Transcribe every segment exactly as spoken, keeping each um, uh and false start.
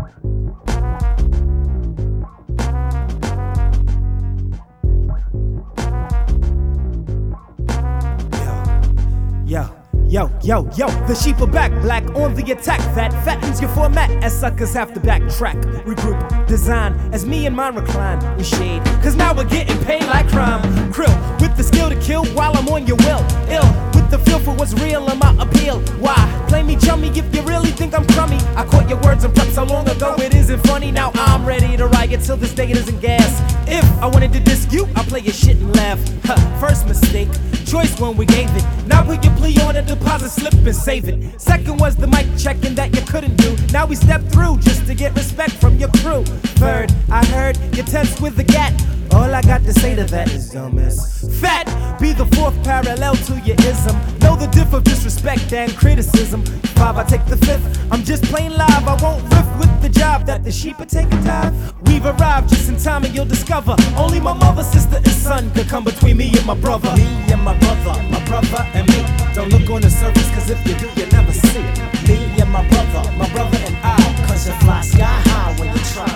Yo, yo, yo, yo, the sheep are back, black on the attack. That fattens your format as suckers have to backtrack. Regroup, design as me and mine recline in shade. Cause now we're getting paid like crime. Krill, with the skill to kill while I'm on your will. Ill, with the feel for what's real and my appeal. Why? Play me chummy if you really think I'm crummy. I caught your words and prep so long ago it isn't funny. Now I'm ready to riot till this day it isn't gas. If I wanted to disk you, I'll play your shit and laugh. Huh, first mistake, choice when we gave it. Now put your plea on a deposit slip and save it. Second was the mic checking that you couldn't do. Now we step through just to get respect from your crew. Third, I heard you're tense with the gat. All I got to say to that is dumbass. Fat, be the fourth parallel to your ism. Know the diff of disrespect and criticism. Five, I take the fifth. I'm just plain live. I won't riff with the job that the sheep are taking dive. We've arrived just in time and you'll discover only my mother, sister, and son could come between me and my brother. Me and my brother, my brother and me. Don't look on the surface, cause if you do, you never see it. Me and my brother, my brother and I. Cause you fly sky high when you try.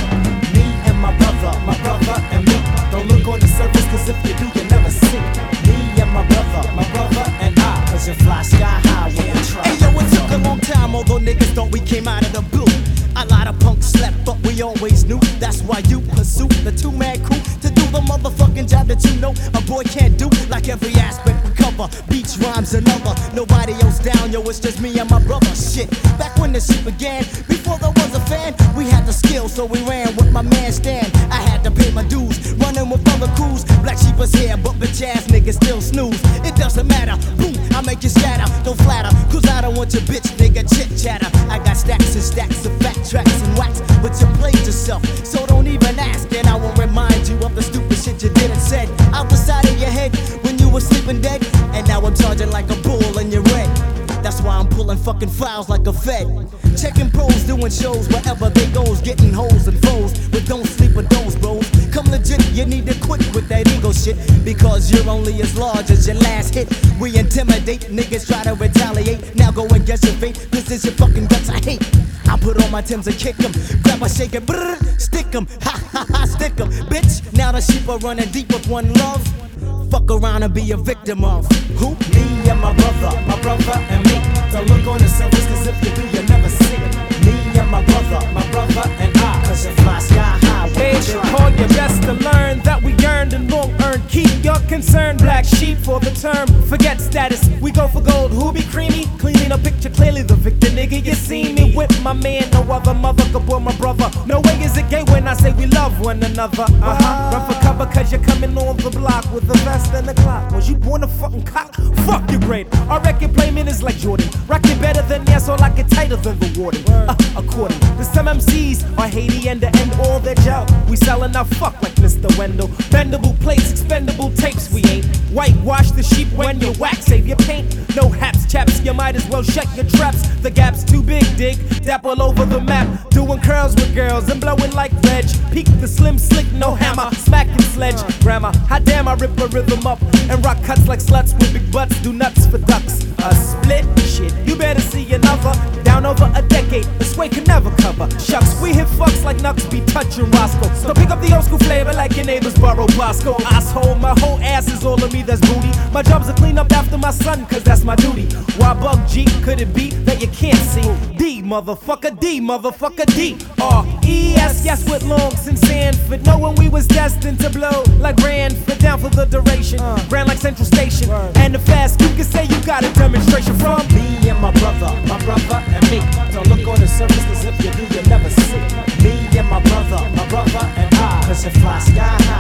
Me and my brother, my brother and me. Don't look on the surface, cause if you do, you never see it. Me and my brother, my brother and I. Cause you fly sky high when you try. Hey yo, it took a long time, although niggas thought we came out of the blue. A lot of punks slept, but we always knew. That's why you pursue the two-man crew to do the motherfucking job that you know a boy can't do. Like every aspect we cover, beats, rhymes, another. Nobody else down, yo, it's just me and my brother. Shit, back when the shit began, before there was a fan, we had the skill, so we ran with my man Stan. I had to pay my dues, running with other crews. Black sheep was here, but bitch ass niggas still snooze. It doesn't matter, boom, I make you shatter. Don't flatter, cause I don't want your bitch nigga chit chatter. I got stacks and stacks of fat tracks and wax, but you played yourself, so don't even ask. And I won't remind you of the stupid shit you did and said out the side of your head when you were sleeping dead. And now I'm charging like a bull and you're red. That's why I'm pulling fucking files like a fed. Checking pros, doing shows wherever they goes, getting hoes and foes, but don't sleep with those bros. Come legit, you need to quit with that ego shit, because you're only as large as your last hit. We intimidate, niggas try to retaliate. Now go and get your fate, this is your fucking guts I hate. I put on my Timbs and kick 'em, grab a shake and brrr, stick 'em, ha ha ha, stick 'em, bitch. Now the sheep are running deep with one love. Fuck around and be a victim of who? Me and my brother, my brother and me. Don't look on the surface, cause if you do, you never see it. Me and my brother, my brother and I. Cause you fly sky high when you try. Call your best to learn that we earned and long earned. Keep your concern, black sheep for the term. Forget status, we go for gold. Who be creamy? Cleaning a picture, clearly the victor, nigga. You see me with my man, no other mother could boy my brother. No way is it gay when I say we love one another. Uh-huh. Run for cover cause you're coming on the block with the vest and the clock. Was you born a fucking cock? Fuck your grade. Our record playment is like Jordan. Rockin' better than yes, or like it tighter than the warden. Uh, according to some M Cs are Haiti and to end all their job. We sellin' our fuck like Mister Wendell. Bendable plates, expendable tapes. We ain't whitewash the sheep when you wax. Save your paint. No haps, chaps. You might as well shut your traps. The gap's too big, dig. Dap all over the map. Doing curls with girls and blowing like veg. Peak the slim slick, no hammer. Smacking sledge. Grandma, hot damn, I rip a rhythm up and rock cuts like sluts with big butts. Do nuts for ducks. A split shit. You better see another. Down over a decade. This way can never cover. Shucks, we hit fucks like Nux be touching Roscoe. So pick up the old school flavor like your neighbors borrow Bosco. Asshole, my whole ass is all of me that's booty. My job's to clean up after my son, cause that's my duty. Why bug G? Could it be that you can't see? D, motherfucker, D, motherfucker, D. R E S, yes, with longs and Sanford. Knowing we was destined to blow like Ranford. Down for the duration. Grand like Central Station. And the fast, you can say you got a demonstration from me and my brother, my brother and me. Don't look on the surface, cause if you do, you never see. Me and my brother, my brother and I. Cause you fly sky high.